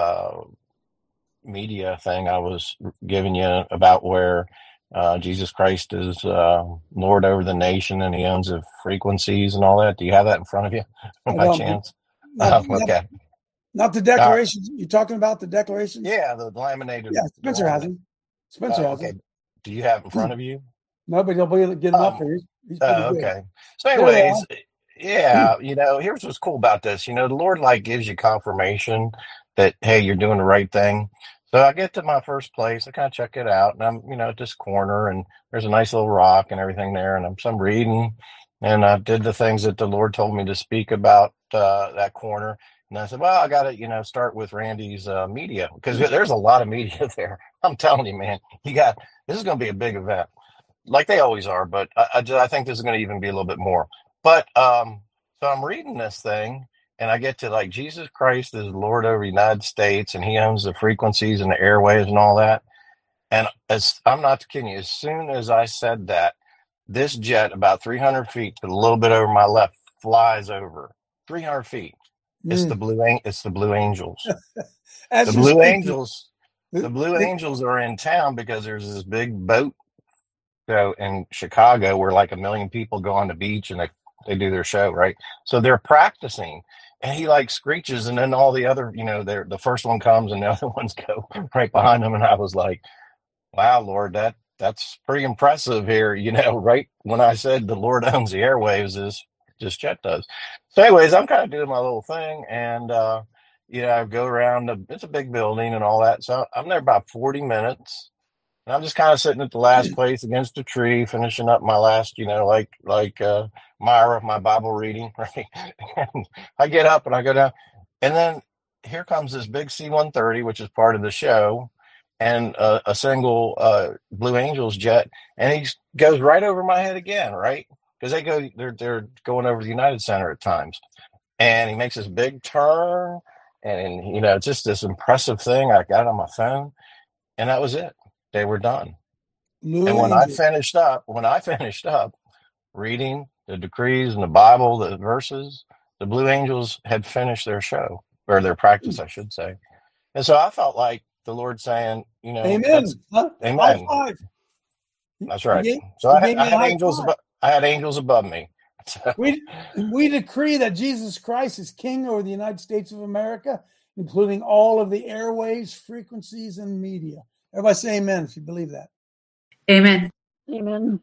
media thing I was giving you about where Jesus Christ is Lord over the nation and he owns the frequencies and all that. Do you have that in front of you by chance? Okay. Not the declarations. You're talking about the declarations? Yeah, the laminated. Yeah, Spencer has them. Spencer has them. Do you have it in front of you? No, but he'll be able to get them up there. He's okay. So anyways, yeah, you know, here's what's cool about this. You know, the Lord like gives you confirmation that, hey, you're doing the right thing. So I get to my first place, I kind of check it out, and I'm, you know, at this corner, and there's a nice little rock and everything there, and I'm reading, and I did the things that the Lord told me to speak about that corner. And I said, well, I got to, you know, start with Randy's media, because there's a lot of media there. I'm telling you, man, this is going to be a big event, like they always are, but I think this is going to even be a little bit more. But so I'm reading this thing, and I get to like Jesus Christ is Lord over the United States, and he owns the frequencies and the airwaves and all that. And I'm not kidding you, as soon as I said that, this jet about 300 feet to a little bit over my left flies over 300 feet. It's the Blue Angels. The Blue Angels are in town because there's this big boat show in Chicago where like 1 million people go on the beach and they do their show, right? So they're practicing, and he like screeches, and then all the other, you know, the first one comes and the other ones go right behind them. And I was like, wow, Lord, that's pretty impressive here, you know, right when I said the Lord owns the airwaves, is just Chet does. So anyways, I'm kind of doing my little thing, and you know, I go around it's a big building and all that. So I'm there about 40 minutes, and I'm just kind of sitting at the last place against a tree, finishing up my last, you know, like Myra, my Bible reading, right? And I get up and I go down, and then here comes this big C-130, which is part of the show, and a single Blue Angels jet, and he goes right over my head again, right? Because they're going over the United Center at times, and he makes this big turn, and you know, just this impressive thing. I got on my phone, and that was it. They were done. And when I finished up reading the decrees and the Bible, the verses, the Blue Angels had finished their show, or their practice, I should say. And so I felt like the Lord saying, you know, amen. Amen. High five. That's right. So I had angels above me. We decree that Jesus Christ is King over the United States of America, including all of the airwaves, frequencies, and media. Everybody say amen if you believe that. Amen. Amen.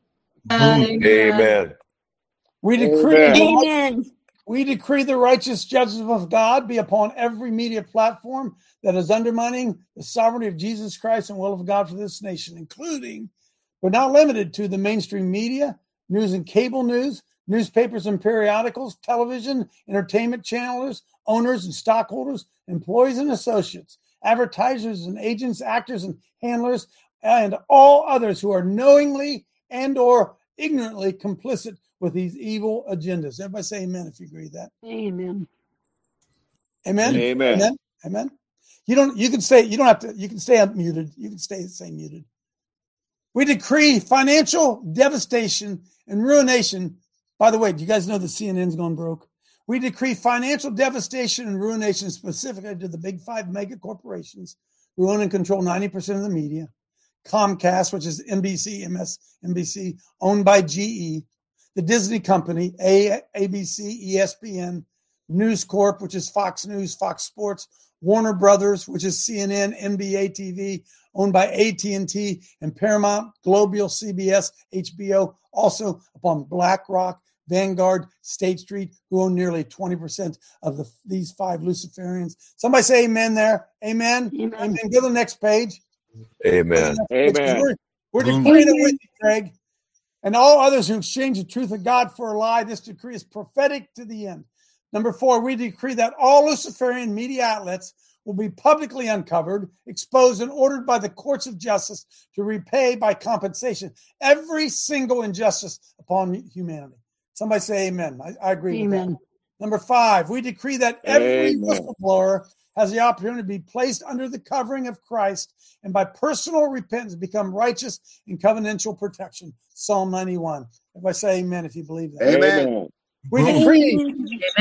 Amen. We decree Amen. We decree the righteous judgment of God be upon every media platform that is undermining the sovereignty of Jesus Christ and will of God for this nation, including, but not limited to, the mainstream media, news and cable news, newspapers and periodicals, television, entertainment channels, owners and stockholders, employees and associates, advertisers and agents, actors and handlers, and all others who are knowingly and or ignorantly complicit with these evil agendas. Everybody say amen if you agree with that. Amen. Amen. Amen. Amen. Amen. You can stay unmuted. You can stay muted. We decree financial devastation and ruination. By the way, do you guys know that CNN's gone broke? We decree financial devastation and ruination specifically to the big five mega corporations who own and control 90% of the media. Comcast, which is NBC, MSNBC, owned by GE. The Disney Company, ABC, ESPN. News Corp, which is Fox News, Fox Sports. Warner Brothers, which is CNN, NBA TV, owned by AT&T, and Paramount, Global, CBS, HBO, also upon BlackRock, Vanguard, State Street, who own nearly 20% of these five Luciferians. Somebody say amen there. Amen. Amen. Go to the next page. Amen. Amen. We're decreeing it with you, Craig. And all others who exchange the truth of God for a lie, this decree is prophetic to the end. Number 4, we decree that all Luciferian media outlets will be publicly uncovered, exposed, and ordered by the courts of justice to repay by compensation every single injustice upon humanity. Somebody say amen. I agree with that. Number 5, we decree that every whistleblower has the opportunity to be placed under the covering of Christ and by personal repentance become righteous in covenantal protection. Psalm 91. Everybody say amen if you believe that. Amen. We decree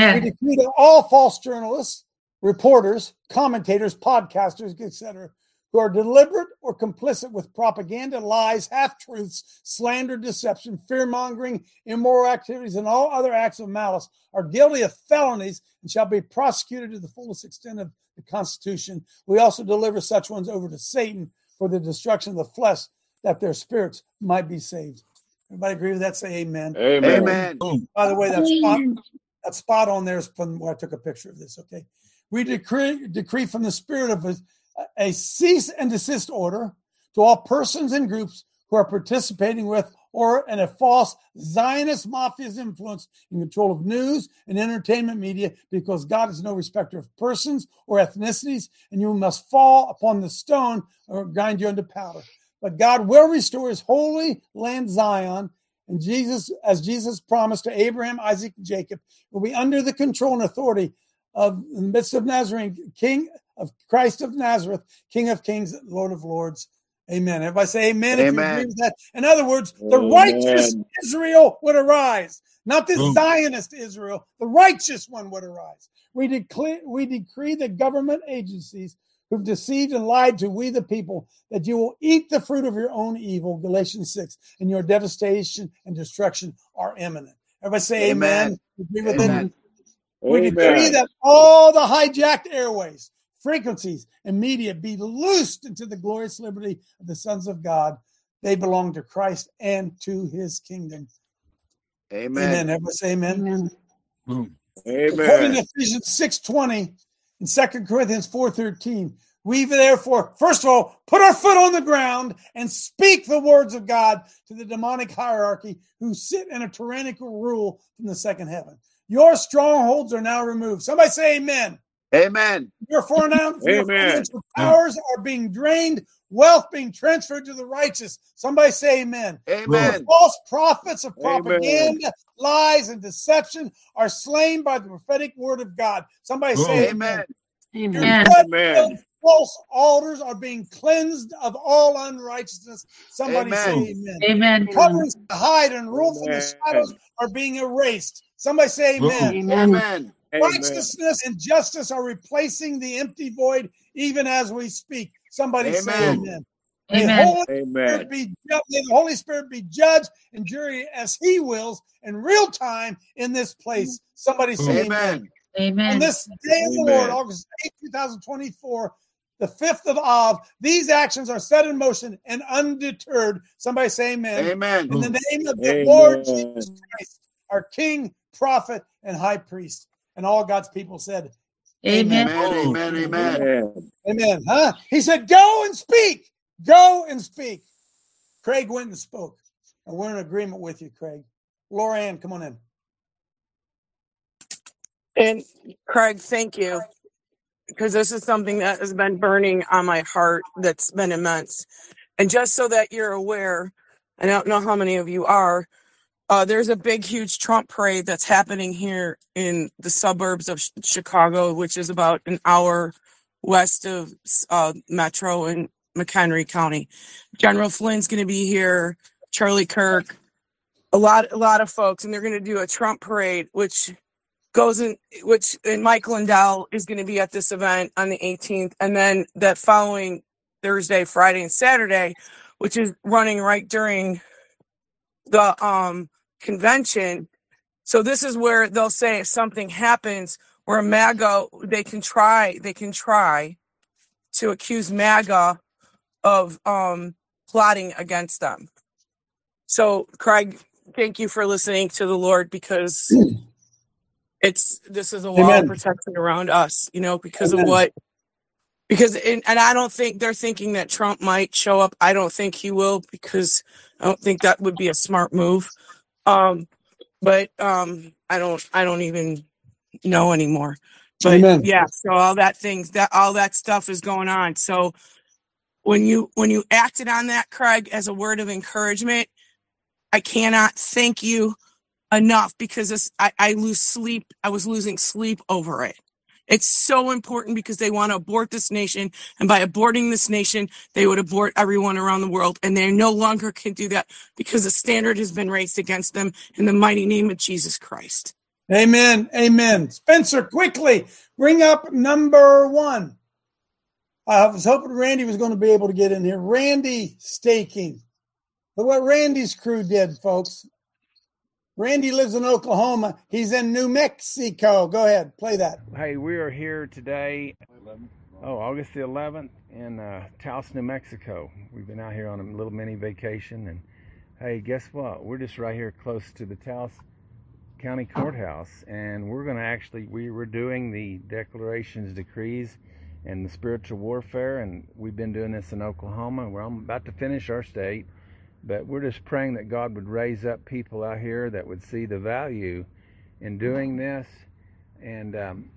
that all false journalists, reporters, commentators, podcasters, etc., who are deliberate or complicit with propaganda, lies, half-truths, slander, deception, fear-mongering, immoral activities, and all other acts of malice are guilty of felonies and shall be prosecuted to the fullest extent of the Constitution. We also deliver such ones over to Satan for the destruction of the flesh, that their spirits might be saved. Everybody agree with that? Say amen. Amen. By the way, that spot on there is from where I took a picture of this, okay? We decree from the spirit of a cease and desist order to all persons and groups who are participating with or in a false Zionist mafia's influence in control of news and entertainment media, because God is no respecter of persons or ethnicities, and you must fall upon the stone or grind you into powder. But God will restore his holy land Zion, and Jesus promised to Abraham, Isaac, and Jacob, will be under the control and authority of in the midst of Nazarene, King of Christ of Nazareth, King of Kings, Lord of Lords. Amen. Everybody say amen if you agree with that. In other words, the righteous Israel would arise, not the Zionist Israel. The righteous one would arise. We decree the government agencies who've deceived and lied to we the people, that you will eat the fruit of your own evil, Galatians 6, and your devastation and destruction are imminent. Everybody say amen. Agree with it? We decree that all the hijacked airways, frequencies, and media be loosed into the glorious liberty of the sons of God. They belong to Christ and to his kingdom. Amen. Everybody say amen. Amen. According to Ephesians 6:20 and 2 Corinthians 4:13, we therefore, first of all, put our foot on the ground and speak the words of God to the demonic hierarchy who sit in a tyrannical rule from the second heaven. Your strongholds are now removed. Somebody say amen. Amen. Your financial powers are being drained, wealth being transferred to the righteous. Somebody say amen. Amen. False prophets of propaganda, lies, and deception are slain by the prophetic word of God. Somebody say amen. Amen. False altars are being cleansed of all unrighteousness. Somebody say amen. Amen. Coverings to hide and rule from the shadows are being erased. Somebody say amen. Amen. Righteousness and justice are replacing the empty void even as we speak. Somebody say amen. May the Holy Spirit be judge and jury as he wills in real time in this place. Somebody say amen. Amen. On this day of the Lord, August 8, 2024, the 5th of Av, these actions are set in motion and undeterred. Somebody say amen. Amen. In the name of the Lord Jesus Christ, our King, prophet, and high priest. And all God's people said, amen. Amen. Amen. Amen. Huh? He said, go and speak. Go and speak. Craig went and spoke. And we're in agreement with you, Craig. Laura Ann, come on in. And Craig, thank you. Because this is something that has been burning on my heart that's been immense. And just so that you're aware, I don't know how many of you are, there's a big, huge Trump parade that's happening here in the suburbs of Chicago, which is about an hour west of Metro and McHenry County. General Flynn's going to be here, Charlie Kirk, a lot of folks, and they're going to do a Trump parade, and Mike Lindell is going to be at this event on the 18th, and then that following Thursday, Friday, and Saturday, which is running right during the convention. So this is where they'll say if something happens where MAGA, they can try to accuse MAGA of plotting against them. So Craig, thank you for listening to the Lord, because this is a wall of protection around us, because of what. And I don't think they're thinking that Trump might show up. I don't think he will, because I don't think that would be a smart move. But I don't even know anymore. But yeah, so all that stuff is going on. So when you acted on that, Craig, as a word of encouragement, I cannot thank you enough, because I lose sleep. I was losing sleep over it. It's so important, because they want to abort this nation. And by aborting this nation, they would abort everyone around the world. And they no longer can do that, because the standard has been raised against them in the mighty name of Jesus Christ. Amen. Amen. Spencer, quickly bring up number 1. I was hoping Randy was going to be able to get in here. Randy staking. Look what Randy's crew did, folks. Randy lives in Oklahoma. He's in New Mexico. Go ahead. Play that. Hey, we are here today, August the 11th in Taos, New Mexico. We've been out here on a little mini vacation. And, hey, guess what? We're just right here close to the Taos County Courthouse. And we're going to we're doing the declarations, decrees, and the spiritual warfare. And we've been doing this in Oklahoma. We're about to finish our state. But we're just praying that God would raise up people out here that would see the value in doing this and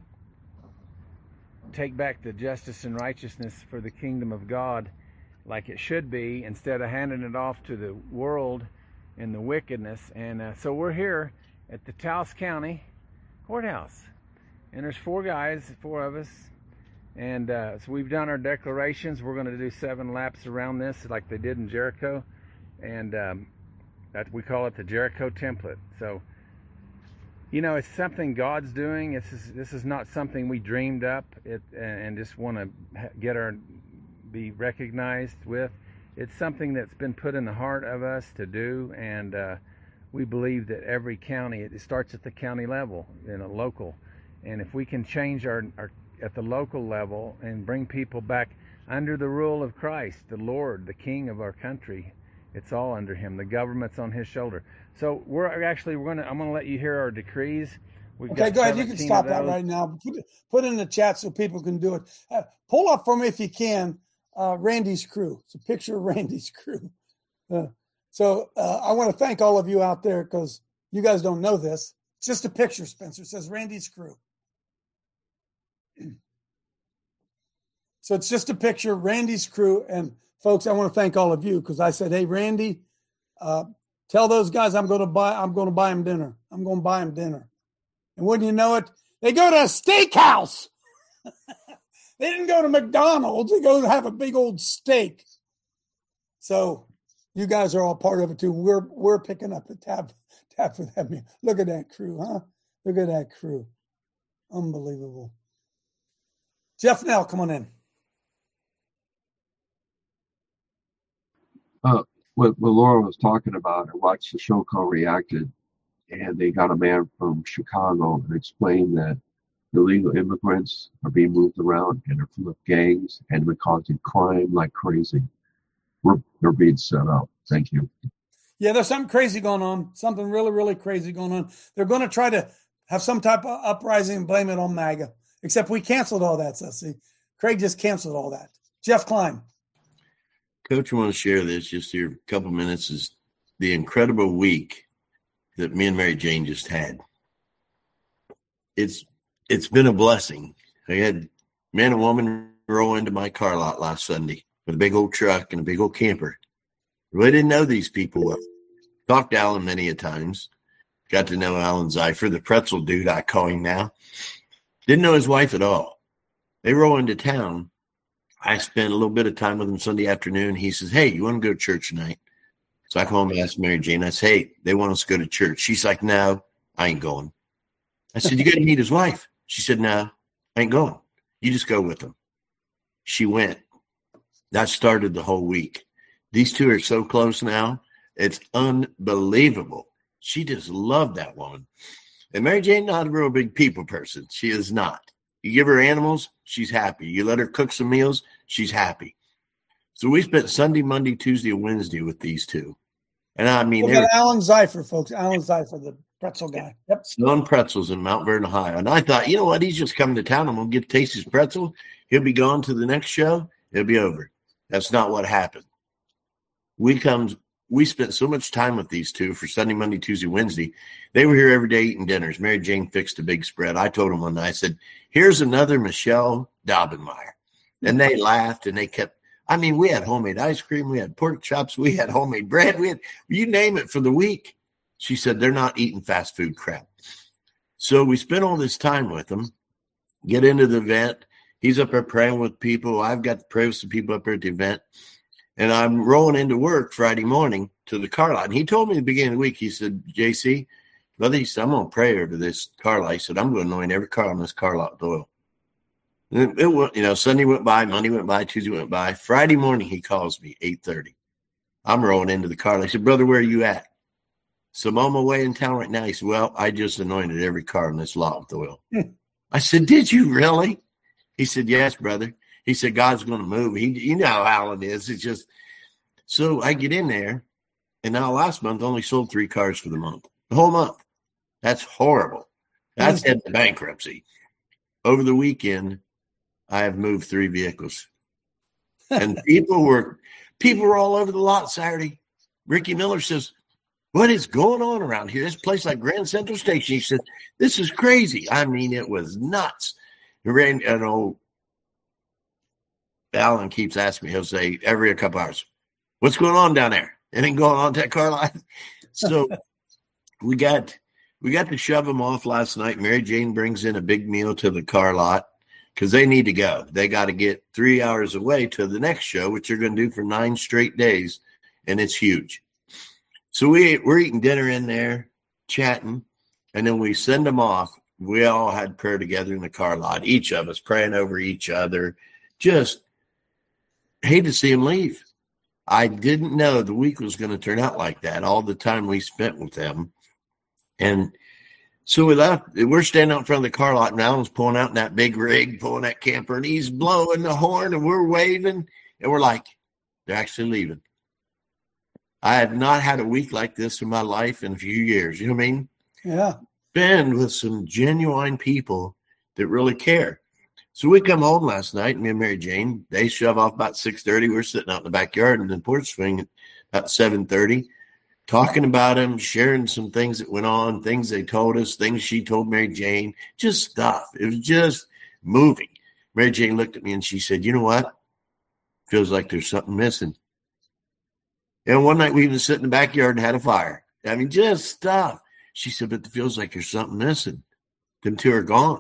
take back the justice and righteousness for the kingdom of God like it should be, instead of handing it off to the world and the wickedness. And so we're here at the Taos County Courthouse. And there's 4 of us. And so we've done our declarations. We're going to do 7 laps around this like they did in Jericho. And that we call it the Jericho template. So, it's something God's doing. This is not something we dreamed up and just want to be recognized with. It's something that's been put in the heart of us to do, and we believe that every county, it starts at the county level, local. And if we can change our at the local level and bring people back under the rule of Christ, the Lord, the King of our country. It's all under him. The government's on his shoulder. So I'm going to let you hear our decrees. Okay, go ahead. You can stop that right now. Put it in the chat so people can do it. Pull up for me, if you can, Randy's crew. It's a picture of Randy's crew. So I want to thank all of you out there, because you guys don't know this. It's just a picture, Spencer. It says Randy's crew. So it's just a picture, Randy's crew. And folks, I want to thank all of you, because I said, hey, Randy, tell those guys I'm going to buy them dinner. I'm going to buy them dinner. And wouldn't you know it, they go to a steakhouse. They didn't go to McDonald's. They go to have a big old steak. So you guys are all part of it too. We're picking up the tab for that meal. Look at that crew, huh? Look at that crew. Unbelievable. Jeff Nell, come on in. What Laura was talking about, I watched the show called Reacted, and they got a man from Chicago and explained that illegal immigrants are being moved around and are full of gangs and we're causing crime like crazy. We're being set up. Thank you. Yeah, there's something crazy going on. Something really, really crazy going on. They're going to try to have some type of uprising and blame it on MAGA. Except we canceled all that. So see, Craig just canceled all that. Jeff Klein. Coach, I want to share this just here a couple minutes. Is the incredible week that me and Mary Jane just had. It's been a blessing. I had man and woman roll into my car lot last Sunday with a big old truck and a big old camper. Really didn't know these people well. Talked to Alan many a times. Got to know Alan Zeifer, the pretzel dude I call him now. Didn't know his wife at all. They roll into town, I spent a little bit of time with him Sunday afternoon. He says, hey, you want to go to church tonight? So I called him and asked Mary Jane. I said, hey, they want us to go to church. She's like, no, I ain't going. I said, you got to meet his wife. She said, no, I ain't going. You just go with him. She went. That started the whole week. These two are so close now. It's unbelievable. She just loved that woman. And Mary Jane, not a real big people person. She is not. You give her animals, she's happy. You let her cook some meals, she's happy. So we spent Sunday, Monday, Tuesday, and Wednesday with these two. And I mean, we got Alan Zeifer, folks. Alan Zeifer, the pretzel guy. Yep. Selling pretzels in Mount Vernon, Ohio. And I thought, you know what? He's just coming to town. I'm going to get to taste his pretzel. He'll be gone to the next show. It'll be over. That's not what happened. We spent so much time with these two for Sunday, Monday, Tuesday, Wednesday. They were here every day eating dinners. Mary Jane fixed a big spread. I told them one night, I said, here's another Michelle Daubenmeyer. And they laughed and they kept, I mean, we had homemade ice cream. We had pork chops. We had homemade bread. We had, you name it for the week. She said, they're not eating fast food crap. So we spent all this time with them, get into the event. He's up there praying with people. I've got to pray with some people up there at the event. And I'm rolling into work Friday morning to the car lot. And he told me at the beginning of the week, he said, JC, brother, he said, I'm going to pray over this car lot. He said, I'm going to anoint every car on this car lot with oil. And it went, Sunday went by, Monday went by, Tuesday went by. Friday morning, he calls me, 8:30. I'm rolling into the car lot. He said, brother, where are you at? So I'm on my way in town right now. He said, well, I just anointed every car on this lot with oil. I said, did you really? He said, yes, brother. He said, God's going to move. You know how Alan is. It's just, so I get in there, and now last month only sold 3 cars for the month. The whole month. That's horrible. That's at the bankruptcy. Over the weekend, I have moved 3 vehicles. And people were all over the lot Saturday. Ricky Miller says, what is going on around here? This place like Grand Central Station. He said, this is crazy. I mean, it was nuts. Alan keeps asking me, he'll say every couple hours, what's going on down there? Anything going on at that car lot? So we got to shove them off last night. Mary Jane brings in a big meal to the car lot because they need to go. They got to get 3 hours away to the next show, which they're going to do for 9 straight days, and it's huge. So we're eating dinner in there, chatting, and then we send them off. We all had prayer together in the car lot, each of us praying over each other. Just hate to see him leave. I didn't know the week was going to turn out like that, all the time we spent with them. And so we left. We're standing out in front of the car lot, and Alan's pulling out in that big rig, pulling that camper, and he's blowing the horn, and we're waving, and we're like, they're actually leaving. I have not had a week like this in my life in a few years. You know what I mean? Yeah. Been with some genuine people that really care. So we come home last night, me and Mary Jane, they shove off about 6:30. We're sitting out in the backyard in the porch swing at about 7:30, talking about them, sharing some things that went on, things they told us, things she told Mary Jane, just stuff. It was just moving. Mary Jane looked at me and she said, you know what? Feels like there's something missing. And one night we even sit in the backyard and had a fire. I mean, just stuff. She said, but it feels like there's something missing. Them two are gone.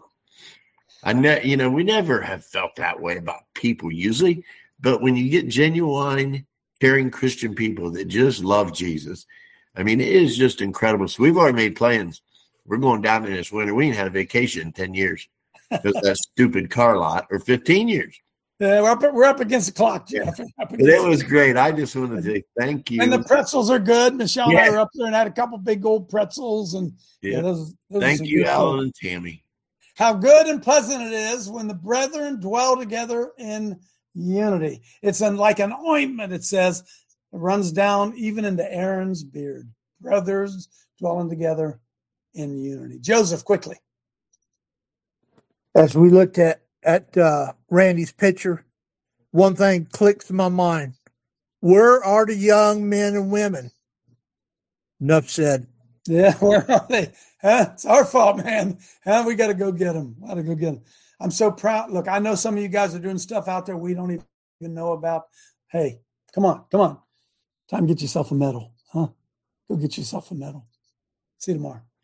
We never have felt that way about people usually, but when you get genuine, caring Christian people that just love Jesus, I mean, it is just incredible. So we've already made plans. We're going down there this winter. We ain't had a vacation in 10 years because that stupid car lot, or 15 years. Yeah, we're up against the clock, Jeff. It was great. I just wanted to say thank you. And the pretzels are good. Michelle and I were up there and had a couple big old pretzels. And those thank you, Alan and Tammy. How good and pleasant it is when the brethren dwell together in unity. It's like an ointment, it says. It runs down even into Aaron's beard. Brothers dwelling together in unity. Joseph, quickly. As we looked at Randy's picture, one thing clicks in my mind. Where are the young men and women? Enough said. Yeah, where are they? It's our fault, man. We got to go get them. I'm so proud. Look, I know some of you guys are doing stuff out there we don't even know about. Hey, come on. Time to get yourself a medal. Go get yourself a medal. See you tomorrow.